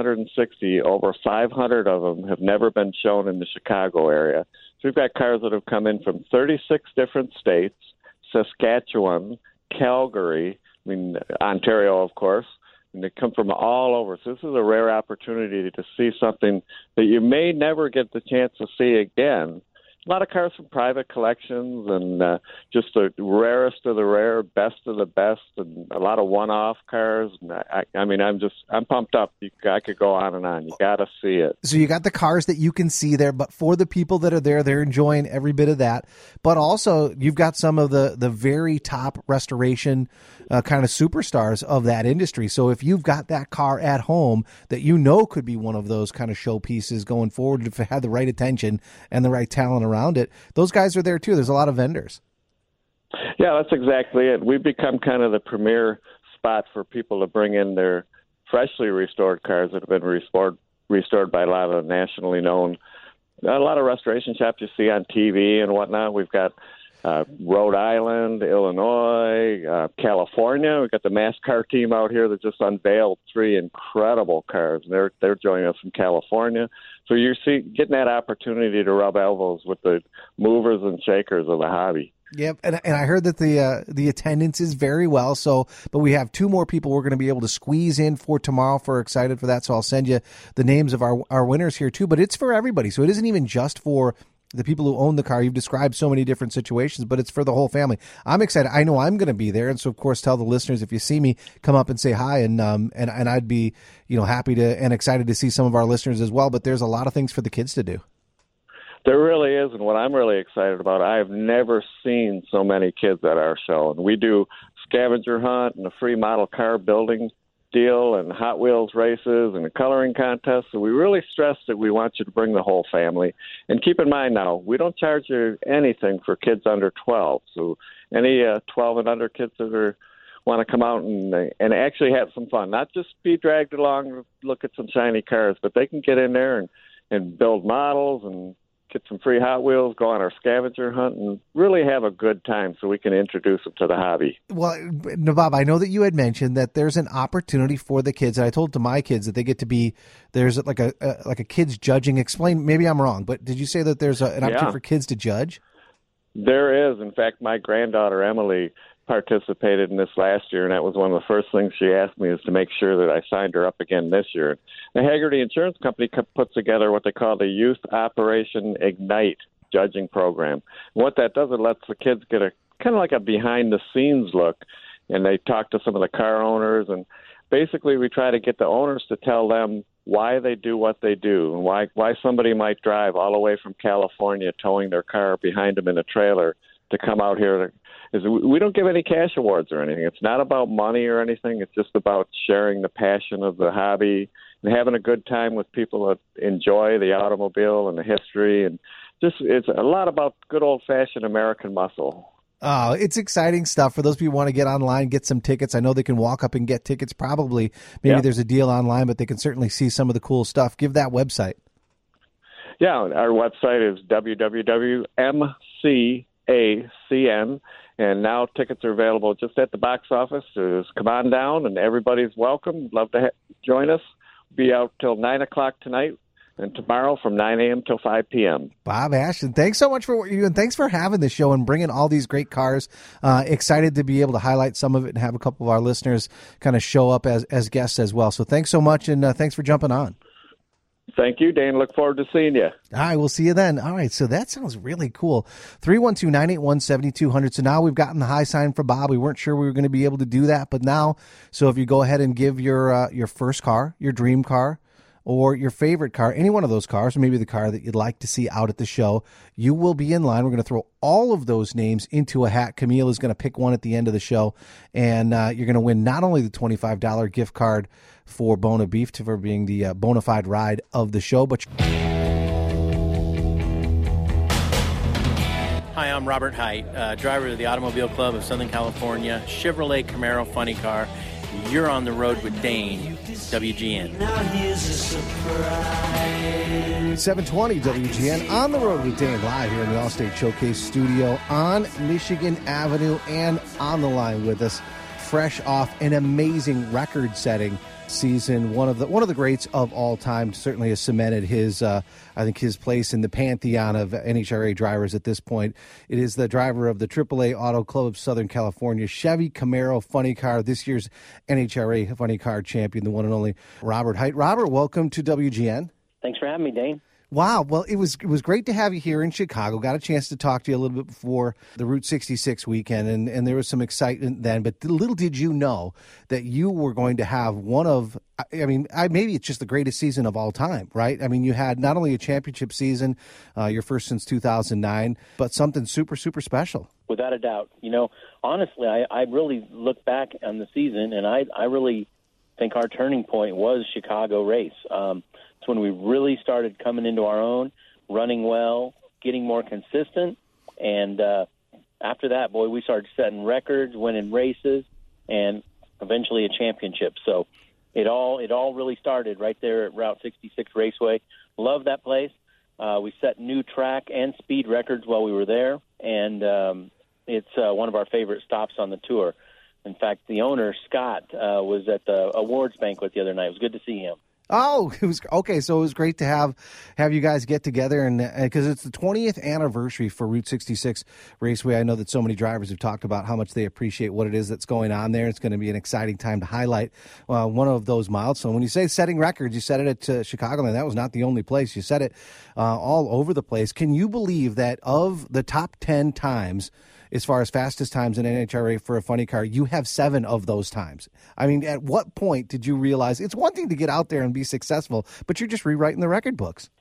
560, over 500 of them have never been shown in the Chicago area. So we've got cars that have come in from 36 different states, Saskatchewan, Calgary, Ontario, of course, and they come from all over. So this is a rare opportunity to see something that you may never get the chance to see again. A lot of cars from private collections and just the rarest of the rare, best of the best, and a lot of one-off cars. And I'm pumped up. I could go on and on. You got to see it. So you got the cars that you can see there, but for the people that are there, they're enjoying every bit of that. But also, you've got some of the very top restoration kind of superstars of that industry. So if you've got that car at home that could be one of those kind of showpieces going forward, if it had the right attention and the right talent around it, those guys are there too. There's a lot of vendors. Yeah, that's exactly it. We've become kind of the premier spot for people to bring in their freshly restored cars that have been restored by a lot of nationally known, a lot of restoration shops you see on TV and whatnot. We've got Rhode Island, Illinois, California. We've got the MassCar team out here that just unveiled 3 incredible cars. And they're joining us from California. So you're getting that opportunity to rub elbows with the movers and shakers of the hobby. Yep, and I heard that the attendance is very well. But we have 2 more people we're going to be able to squeeze in for tomorrow. We're excited for that. So I'll send you the names of our winners here too. But it's for everybody. So it isn't even just for the people who own the car. You've described so many different situations, but it's for the whole family. I'm excited. I know I'm going to be there, and so of course, tell the listeners, if you see me, come up and say hi, and I'd be happy to and excited to see some of our listeners as well. But there's a lot of things for the kids to do. There really is, and what I'm really excited about, I have never seen so many kids at our show. And we do scavenger hunt and a free model car building deal and Hot Wheels races and a coloring contest. So we really stress that we want you to bring the whole family. And keep in mind now, we don't charge you anything for kids under 12. So any 12 and under kids that want to come out and actually have some fun, not just be dragged along, look at some shiny cars, but they can get in there and build models and get some free Hot Wheels, go on our scavenger hunt, and really have a good time so we can introduce them to the hobby. Well, Bob, I know that you had mentioned that there's an opportunity for the kids, and I told to my kids that they get to be, there's like a kids judging. Explain, maybe I'm wrong, but did you say that there's an opportunity for kids to judge? There is. In fact, my granddaughter, Emily, participated in this last year, and that was one of the first things she asked me, is to make sure that I signed her up again this year. The Hagerty Insurance Company puts together what they call the Youth Operation Ignite judging program. And what that does, it lets the kids get a kind of like a behind-the-scenes look, and they talk to some of the car owners, and basically we try to get the owners to tell them why they do what they do and why somebody might drive all the way from California towing their car behind them in a trailer to come out here. We don't give any cash awards or anything. It's not about money or anything. It's just about sharing the passion of the hobby and having a good time with people that enjoy the automobile and the history. And just it's a lot about good old-fashioned American muscle. Oh, it's exciting stuff for those people who want to get online, get some tickets. I know they can walk up and get tickets probably. Maybe there's a deal online, but they can certainly see some of the cool stuff. Give that website. Yeah, our website is www.mcacn, and now tickets are available just at the box office. So just come on down, and everybody's welcome. Love to join us. Be out till 9 o'clock tonight. And tomorrow from 9 a.m. till 5 p.m. Bob Ashton, thanks so much for what you do, and thanks for having the show and bringing all these great cars. Excited to be able to highlight some of it and have a couple of our listeners kind of show up as guests as well. So thanks so much, and thanks for jumping on. Thank you, Dane. Look forward to seeing you. All right, we'll see you then. All right, so that sounds really cool. 312-981-7200. So now we've gotten the high sign for Bob. We weren't sure we were going to be able to do that, but now, so if you go ahead and give your first car, your dream car, or your favorite car, any one of those cars, or maybe the car that you'd like to see out at the show, you will be in line. We're going to throw all of those names into a hat. Camille is going to pick one at the end of the show, and you're going to win not only the $25 gift card for Bona Beef for being the bona fide ride of the show, but... Hi, I'm Robert Height, driver of the Automobile Club of Southern California, Chevrolet Camaro funny car. You're on the road with Dane, WGN. 720 WGN, on the road with Dane, live here in the Allstate Showcase studio on Michigan Avenue, and on the line with us, fresh off an amazing record-setting season, one of the greats of all time. Certainly has cemented his his place in the pantheon of NHRA drivers at this point. It is the driver of the AAA Auto Club of Southern California Chevy Camaro funny car, this year's NHRA funny car champion, the one and only Robert Height. Robert, welcome to WGN. Thanks for having me, Dane. Wow. Well, it was great to have you here in Chicago. Got a chance to talk to you a little bit before the Route 66 weekend, and there was some excitement then. But little did you know that you were going to have one of, maybe it's just the greatest season of all time, right? I mean, you had not only a championship season, your first since 2009, but something super, super special. Without a doubt. Honestly, I really look back on the season, and I really think our turning point was Chicago race. It's when we really started coming into our own, running well, getting more consistent, and after that, boy, we started setting records, winning races, and eventually a championship. So it all really started right there at Route 66 Raceway. Love that place. We set new track and speed records while we were there, and it's one of our favorite stops on the tour. In fact, the owner, Scott, was at the awards banquet the other night. It was good to see him. Oh, it was okay. So it was great to have you guys get together, and because it's the 20th anniversary for Route 66 Raceway. I know that so many drivers have talked about how much they appreciate what it is that's going on there. It's going to be an exciting time to highlight one of those milestones. When you say setting records, you said it at Chicagoland. That was not the only place. You said it all over the place. Can you believe that of the top 10 times, as far as fastest times in NHRA for a funny car, you have 7 of those times? I mean, at what point did you realize it's one thing to get out there and be successful, but you're just rewriting the record books?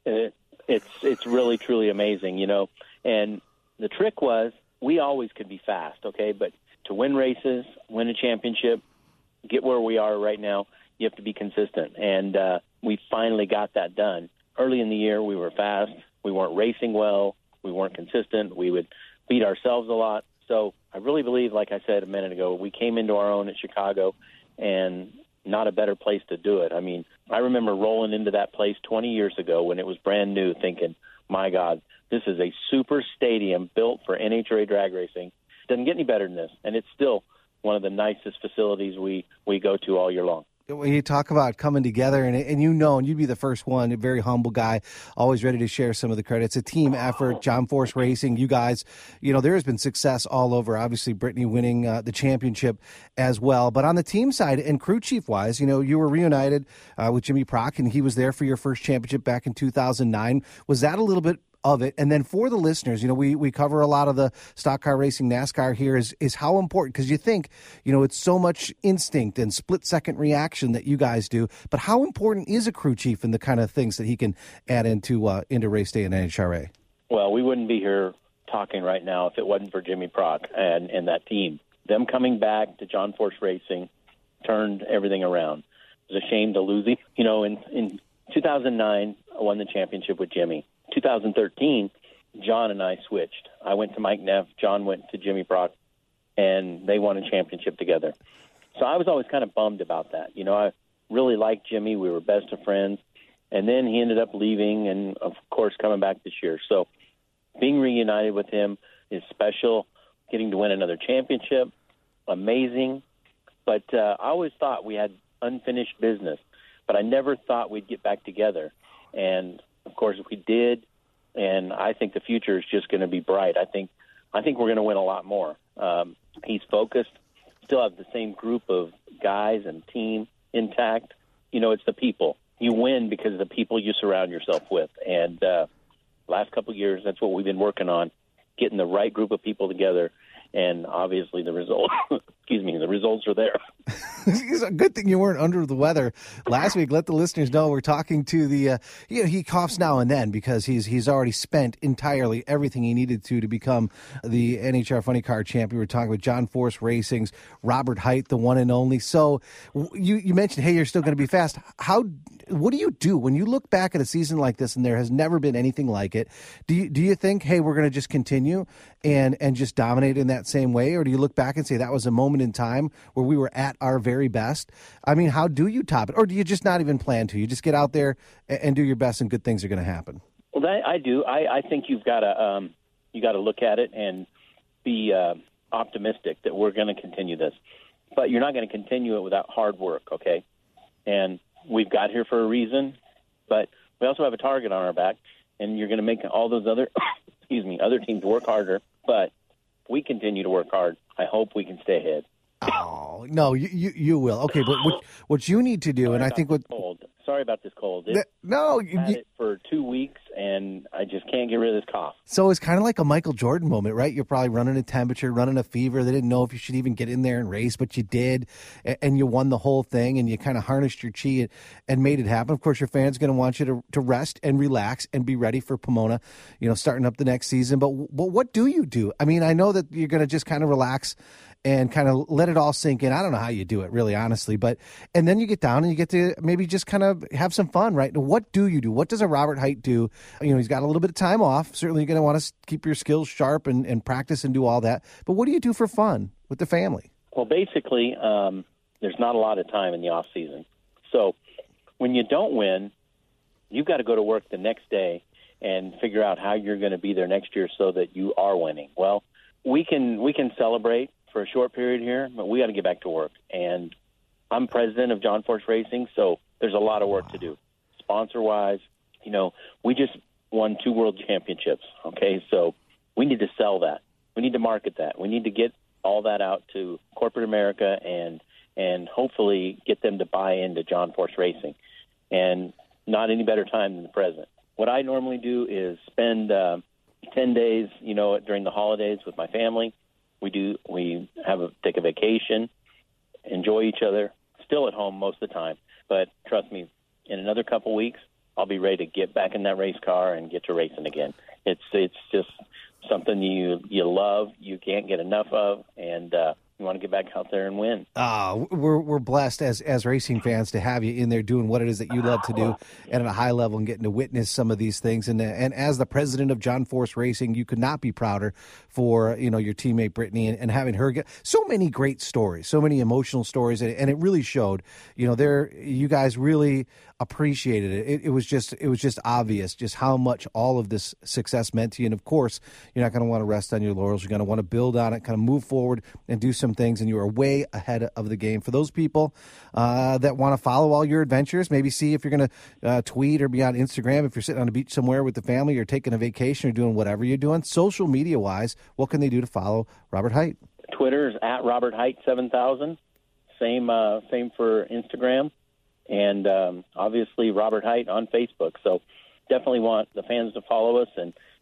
It's really, truly amazing, And the trick was we always could be fast, okay? But to win races, win a championship, get where we are right now, you have to be consistent. And we finally got that done. Early in the year, we were fast. We weren't racing well. We weren't consistent. We would beat ourselves a lot. So I really believe, like I said a minute ago, we came into our own at Chicago, and not a better place to do it. I mean, I remember rolling into that place 20 years ago when it was brand new, thinking, my God, this is a super stadium built for NHRA drag racing. Doesn't get any better than this, and it's still one of the nicest facilities we go to all year long. When you talk about coming together, and you'd be the first one, a very humble guy, always ready to share some of the credit. It's a team effort. John Force Racing, you guys, there has been success all over. Obviously, Brittany winning the championship as well. But on the team side and crew chief-wise, you were reunited with Jimmy Prock, and he was there for your first championship back in 2009. Was that a little bit of it. And then for the listeners, we cover a lot of the stock car racing, NASCAR here is how important, because you think, it's so much instinct and split-second reaction that you guys do, but how important is a crew chief and the kind of things that he can add into race day and NHRA? Well, we wouldn't be here talking right now if it wasn't for Jimmy Prock and that team. Them coming back to John Force Racing turned everything around. It was a shame to lose him. In 2009, I won the championship with Jimmy. 2013, John and I switched. I went to Mike Neff, John went to Jimmy Prock, and they won a championship together. So I was always kind of bummed about that. I really liked Jimmy. We were best of friends. And then he ended up leaving and, of course, coming back this year. So being reunited with him is special. Getting to win another championship, amazing. But I always thought we had unfinished business. But I never thought we'd get back together. And, of course, we did. And I think the future is just going to be bright. I think we're going to win a lot more. He's focused. Still have the same group of guys and team intact. It's the people. You win because of the people you surround yourself with. And last couple of years, that's what we've been working on, getting the right group of people together. And obviously the results, the results are there. It's a good thing you weren't under the weather last week. Let the listeners know we're talking to the, he coughs now and then because he's already spent entirely everything he needed to become the NHR Funny Car champion. We're talking with John Force Racing's Robert Hight, the one and only. So you mentioned, hey, you're still going to be fast. What do you do when you look back at a season like this and there has never been anything like it? Do you think, hey, we're going to just continue and just dominate in that same way? Or do you look back and say that was a moment in time where we were at our very best? I mean, how do you top it? Or do you just not even plan to? You just get out there and do your best and good things are going to happen? Well, I do. I think you've got to look at it and be optimistic that we're going to continue this. But you're not going to continue it without hard work, okay? And we've got here for a reason, but we also have a target on our back, and you're going to make all those other teams work harder. But we continue to work hard. I hope we can stay ahead. Oh, no, you will. Okay, but what you need to do, and I think Sorry about this cold. I've had it for 2 weeks, and I just can't get rid of this cough. So it's kind of like a Michael Jordan moment, right? You're probably running a temperature, running a fever. They didn't know if you should even get in there and race, but you did, and you won the whole thing, and you kind of harnessed your chi and made it happen. Of course, your fans going to want you to rest and relax and be ready for Pomona, starting up the next season. But what do you do? I mean, I know that you're going to just kind of relax and kind of let it all sink in. I don't know how you do it, really, honestly. And then you get down and you get to maybe just kind of have some fun, right? What do you do? What does a Robert Hight do? He's got a little bit of time off. Certainly you're going to want to keep your skills sharp and practice and do all that. But what do you do for fun with the family? Well, basically, there's not a lot of time in the off season. So when you don't win, you've got to go to work the next day and figure out how you're going to be there next year so that you are winning. Well, we can celebrate for a short period here, but we got to get back to work. And I'm president of John Force Racing, so there's a lot of work to do. Sponsor-wise, we just won 2 world championships, okay? So we need to sell that. We need to market that. We need to get all that out to corporate America and hopefully get them to buy into John Force Racing. And not any better time than the present. What I normally do is spend 10 days, during the holidays with my family. We take a vacation, enjoy each other, still at home most of the time. But trust me, in another couple weeks, I'll be ready to get back in that race car and get to racing again. It's just something you love, you can't get enough of, and you want to get back out there and win. We're blessed as racing fans to have you in there doing what it is that you love to do and at a high level and getting to witness some of these things. And as the president of John Force Racing, you could not be prouder for your teammate Brittany and having her get so many great stories, so many emotional stories, and it really showed. You guys really appreciated it. It was just obvious just how much all of this success meant to you. And of course, you're not going to want to rest on your laurels. You're going to want to build on it, kind of move forward and do some things. And you are way ahead of the game. For those people that want to follow all your adventures, maybe see if you're going to tweet or be on Instagram, if you're sitting on a beach somewhere with the family or taking a vacation or doing whatever you're doing, social media wise, what can they do to follow Robert Hight? Twitter is at Robert Hight 7000. Same for Instagram. And obviously Robert Hight on Facebook. So definitely want the fans to follow us and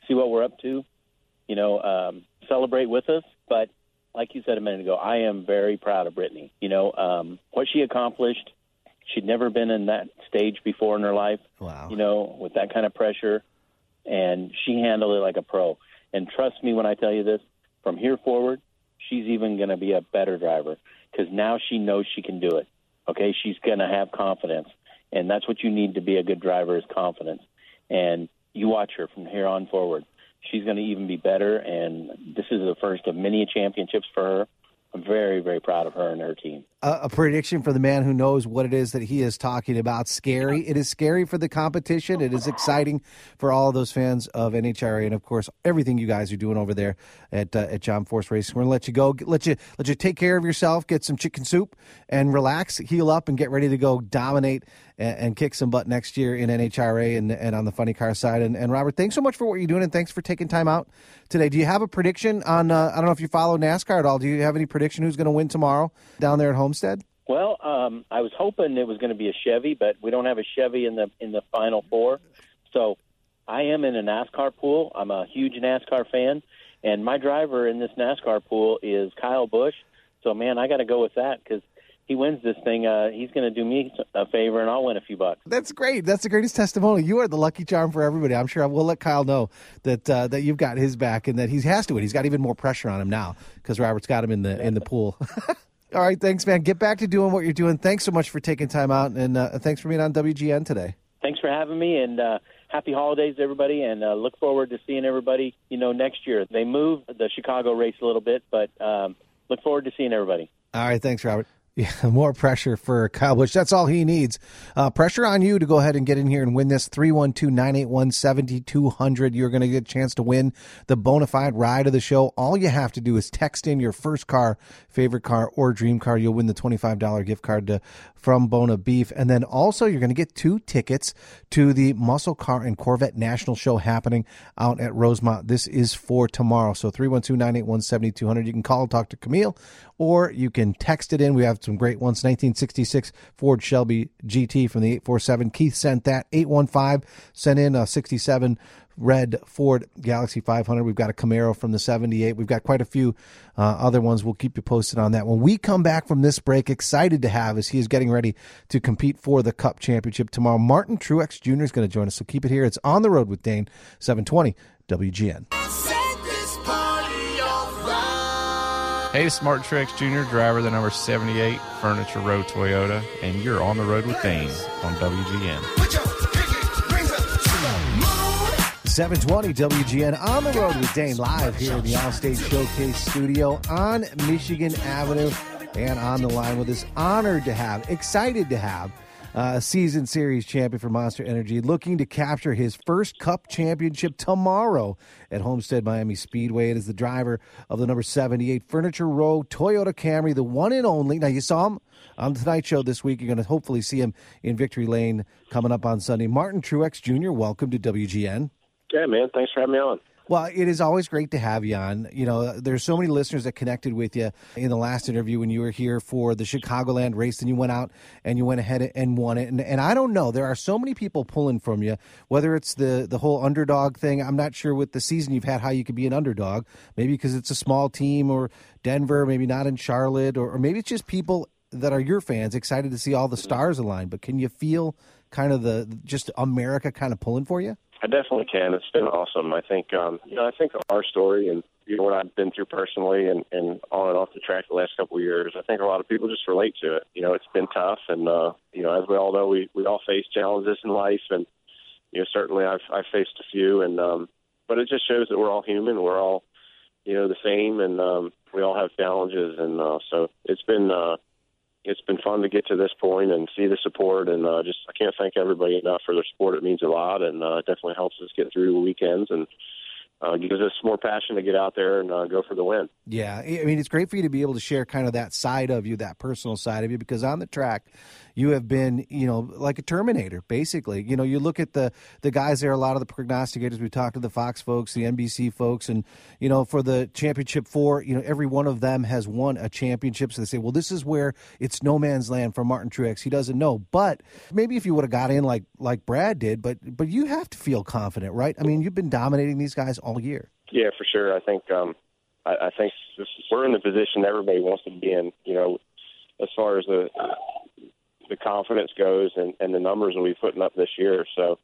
see what we're up to, celebrate with us. But like you said a minute ago, I am very proud of Brittany. What she accomplished, she'd never been in that stage before in her life. Wow. With that kind of pressure, and she handled it like a pro. And trust me when I tell you this, from here forward, she's even going to be a better driver because now she knows she can do it. Okay, she's going to have confidence, and that's what you need to be a good driver is confidence. And you watch her from here on forward. She's going to even be better, and this is the first of many championships for her. I'm very, very proud of her and her team. A prediction for the man who knows what it is that he is talking about. Scary. It is scary for the competition. It is exciting for all of those fans of NHRA and, of course, everything you guys are doing over there at John Force Racing. We're going to let you go, let you take care of yourself, get some chicken soup, and relax, heal up, and get ready to go dominate and kick some butt next year in NHRA and on the funny car side. And Robert, thanks so much for what you're doing, and thanks for taking time out today. Do you have a prediction on, I don't know if you follow NASCAR at all, do you have any prediction who's going to win tomorrow down there at Homestead? Well, I was hoping it was going to be a Chevy, but we don't have a Chevy in the Final Four. So I am in a NASCAR pool. I'm a huge NASCAR fan, and my driver in this NASCAR pool is Kyle Busch. So, man, I got to go with that because he wins this thing. He's going to do me a favor, and I'll win a few bucks. That's great. That's the greatest testimony. You are the lucky charm for everybody. I'm sure we'll let Kyle know that you've got his back and that he has to win. He's got even more pressure on him now because Robert's got him in the pool. All right, thanks, man. Get back to doing what you're doing. Thanks so much for taking time out, and thanks for being on WGN today. Thanks for having me, and happy holidays, everybody, and look forward to seeing everybody, next year. They moved the Chicago race a little bit, but look forward to seeing everybody. All right, thanks, Robert. Yeah, more pressure for Kyle Busch. That's all he needs. Pressure on you to go ahead and get in here and win this. 312-981-7200. You're going to get a chance to win the bona fide ride of the show. All you have to do is text in your first car, favorite car, or dream car. You'll win the $25 gift card from Bona Beef. And then also you're going to get 2 tickets to the Muscle Car and Corvette National Show happening out at Rosemont. This is for tomorrow. So 312-981-7200. You can call and talk to Camille, or you can text it in. We have some great ones. 1966 Ford Shelby GT from the 847. Keith sent that. 815 sent in a 67 red Ford Galaxy 500. We've got a Camaro from the 78. We've got quite a few other ones. We'll keep you posted on that. When we come back from this break, excited to have as he is getting ready to compete for the Cup Championship tomorrow. Martin Truex Jr. is going to join us, so keep it here. It's On the Road with Dane, 720 WGN. Hey, it's Martin Truex Jr., driver of the number 78 Furniture Row Toyota, and you're on the road with Dane on WGN. 720 WGN, on the road with Dane, live here in the Allstate Showcase studio on Michigan Avenue, and on the line with us. Honored to have, excited to have season series champion for Monster Energy, looking to capture his first Cup championship tomorrow at Homestead Miami Speedway. It is the driver of the number 78 Furniture Row Toyota Camry, the one and only. Now, you saw him on the Tonight Show this week. You're going to hopefully see him in Victory Lane coming up on Sunday. Martin Truex Jr., welcome to WGN. Yeah, man. Thanks for having me on. Well, it is always great to have you on. There's so many listeners that connected with you in the last interview when you were here for the Chicagoland race, and you went out and you went ahead and won it. And I don't know, there are so many people pulling from you, whether it's the whole underdog thing. I'm not sure with the season you've had how you could be an underdog, maybe because it's a small team, or Denver, maybe not in Charlotte, or maybe it's just people that are your fans excited to see all the stars align. But can you feel kind of just America kind of pulling for you? I definitely can. It's been awesome. I think, I think our story and what I've been through personally and on and off the track the last couple of years, I think a lot of people just relate to it. It's been tough, and as we all know, we all face challenges in life, and certainly I've faced a few, and but it just shows that we're all human. We're all the same, and we all have challenges, and so it's been fun to get to this point and see the support, and I can't thank everybody enough for their support. It means a lot, and it definitely helps us get through the weekends and gives us more passion to get out there and go for the win. Yeah, I mean, it's great for you to be able to share kind of that side of you, that personal side of you, because on the track, you have been, like a Terminator, basically. You look at the guys there, a lot of the prognosticators, we talked to the Fox folks, the NBC folks, and, for the championship 4, every one of them has won a championship. So they say, well, this is where it's no man's land for Martin Truex. He doesn't know. But maybe if you would have got in like Brad did, but you have to feel confident, right? I mean, you've been dominating these guys all year. Yeah, for sure. I think I think we're in the position everybody wants to be in, as far as the confidence goes and the numbers that we're putting up this year. So,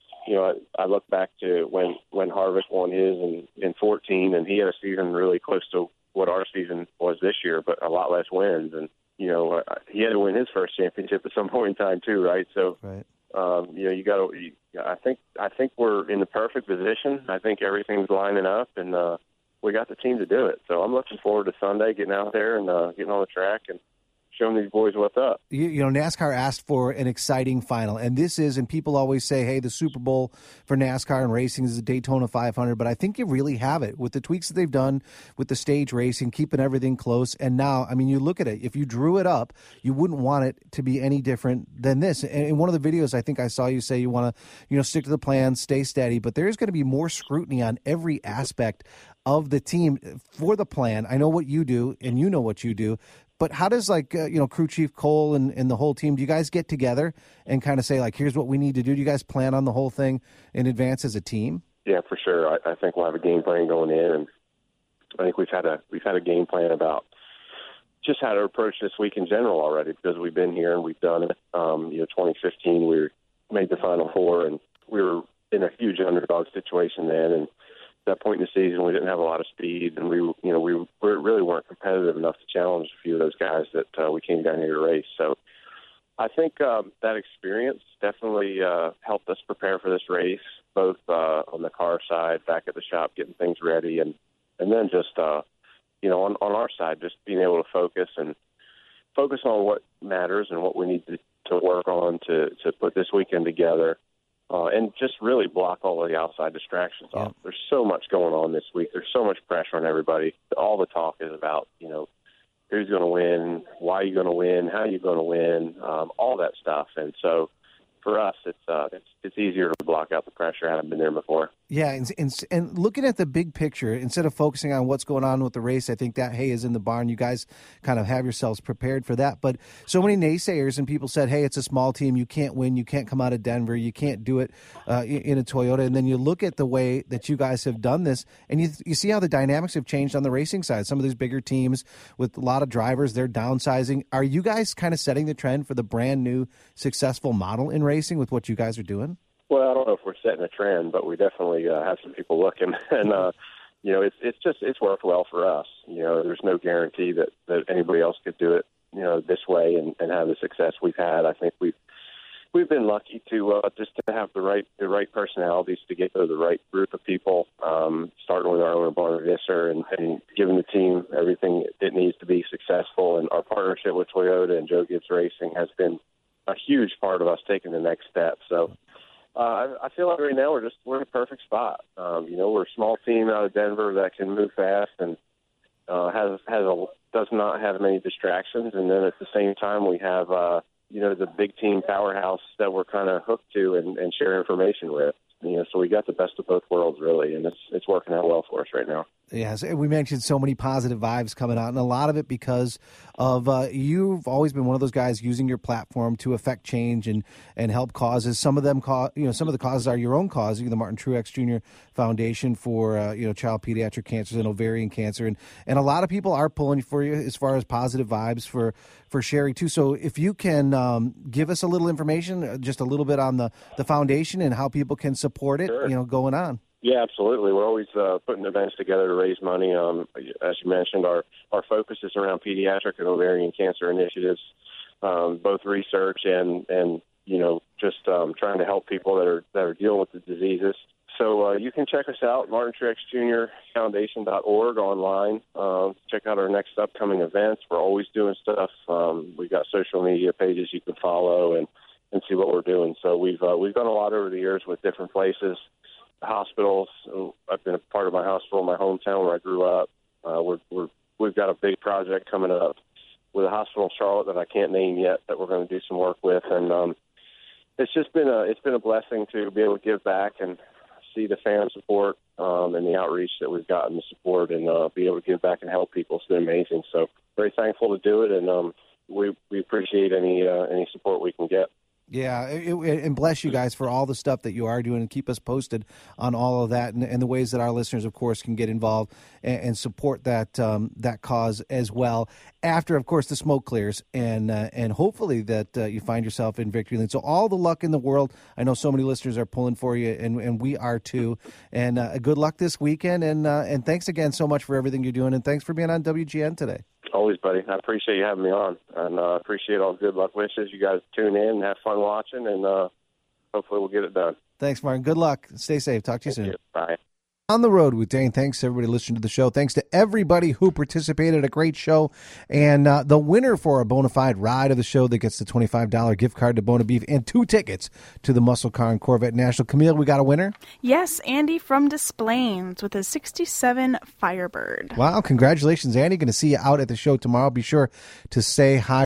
I look back to when Harvick won his in 14, and he had a season really close to what our season was this year, but a lot less wins. And, he had to win his first championship at some point in time too, right? So, right. You got to. I think we're in the perfect position. I think everything's lining up, and we got the team to do it. So I'm looking forward to Sunday, getting out there and getting on the track and showing these boys what's up. NASCAR asked for an exciting final, and this is, and people always say, hey, the Super Bowl for NASCAR and racing is the Daytona 500, but I think you really have it with the tweaks that they've done with the stage racing, keeping everything close. And now, I mean, you look at it, if you drew it up, you wouldn't want it to be any different than this. And in one of the videos, I think I saw you say you want to, stick to the plan, stay steady, but there's going to be more scrutiny on every aspect of the team for the plan. I know what you do, and you know what you do. But how does, crew chief Cole and the whole team, do you guys get together and kind of say, here's what we need to do? Do you guys plan on the whole thing in advance as a team? Yeah, for sure. I think we'll have a game plan going in, and I think we've had a game plan about just how to approach this week in general already, because we've been here and we've done it. 2015 we made the Final Four, and we were in a huge underdog situation then, and at that point in the season, we didn't have a lot of speed, and we really weren't competitive enough to challenge a few of those guys that we came down here to race. So I think that experience definitely helped us prepare for this race, both on the car side, back at the shop, getting things ready, and then just on our side, just being able to focus on what matters and what we need to work on to put this weekend together. And just really block all of the outside distractions off. There's so much going on this week. There's so much pressure on everybody. All the talk is about, who's going to win, why are you going to win, how are you going to win, all that stuff. And so for us, it's easier to block out the pressure. I haven't been there before. Yeah, and looking at the big picture, instead of focusing on what's going on with the race, I think that hay is in the barn. You guys kind of have yourselves prepared for that. But so many naysayers and people said, hey, it's a small team. You can't win. You can't come out of Denver. You can't do it in a Toyota. And then you look at the way that you guys have done this, and you see how the dynamics have changed on the racing side. Some of these bigger teams with a lot of drivers, they're downsizing. Are you guys kind of setting the trend for the brand new successful model in racing with what you guys are doing? Well, I don't know if we're setting a trend, but we definitely have some people looking, and it's worked well for us. There's no guarantee that anybody else could do it, this way and have the success we've had. I think we've been lucky to just to have the right personalities to get to the right group of people. Starting with our owner Barnard Visser and giving the team everything it needs to be successful, and our partnership with Toyota and Joe Gibbs Racing has been a huge part of us taking the next step. So. I feel like right now we're in a perfect spot. We're a small team out of Denver that can move fast and does not have many distractions. And then at the same time, we have the big team powerhouse that we're kind of hooked to and share information with. So we got the best of both worlds, really, and it's working out well for us right now. Yes, we mentioned so many positive vibes coming out, and a lot of it because of you've always been one of those guys using your platform to affect change and help causes. Some of them, some of the causes are your own cause. The Martin Truex Jr. Foundation for child pediatric cancers and ovarian cancer, and a lot of people are pulling for you as far as positive vibes for sharing too. So if you can give us a little information, just a little bit on the foundation and how people can support it, Sure. Going on. Yeah, absolutely. We're always putting events together to raise money. As you mentioned, our focus is around pediatric and ovarian cancer initiatives, both research and just trying to help people that are dealing with the diseases. So you can check us out, martintruexjrfoundation.org online. Check out our next upcoming events. We're always doing stuff. We've got social media pages you can follow and see what we're doing. So we've done a lot over the years with different places. Hospitals. I've been a part of my hospital in my hometown where I grew up. We've got a big project coming up with a hospital in Charlotte that I can't name yet that we're going to do some work with, and it's just been a blessing to be able to give back and see the fan support and the outreach that we've gotten, the support, and be able to give back and help people. It's been amazing. So very thankful to do it, and we appreciate any support we can get. Yeah, and bless you guys for all the stuff that you are doing, and keep us posted on all of that and the ways that our listeners, of course, can get involved and support that that cause as well. After, of course, the smoke clears, and hopefully that you find yourself in victory lane. So all the luck in the world. I know so many listeners are pulling for you, and we are too. And good luck this weekend, and thanks again so much for everything you're doing, and thanks for being on WGN today. Always, buddy. I appreciate you having me on, and appreciate all the good luck wishes. You guys tune in and have fun watching, and hopefully we'll get it done. Thanks, Martin. Good luck. Stay safe. Talk to you soon. Bye. On the Road with Dane. Thanks to everybody listening to the show. Thanks to everybody who participated. A great show. And the winner for a bona fide ride of the show that gets the $25 gift card to Bona Beef and 2 tickets to the Muscle Car and Corvette National. Camille, we got a winner? Yes, Andy from Des Plaines with his 67 Firebird. Wow, congratulations, Andy. Going to see you out at the show tomorrow. Be sure to say hi.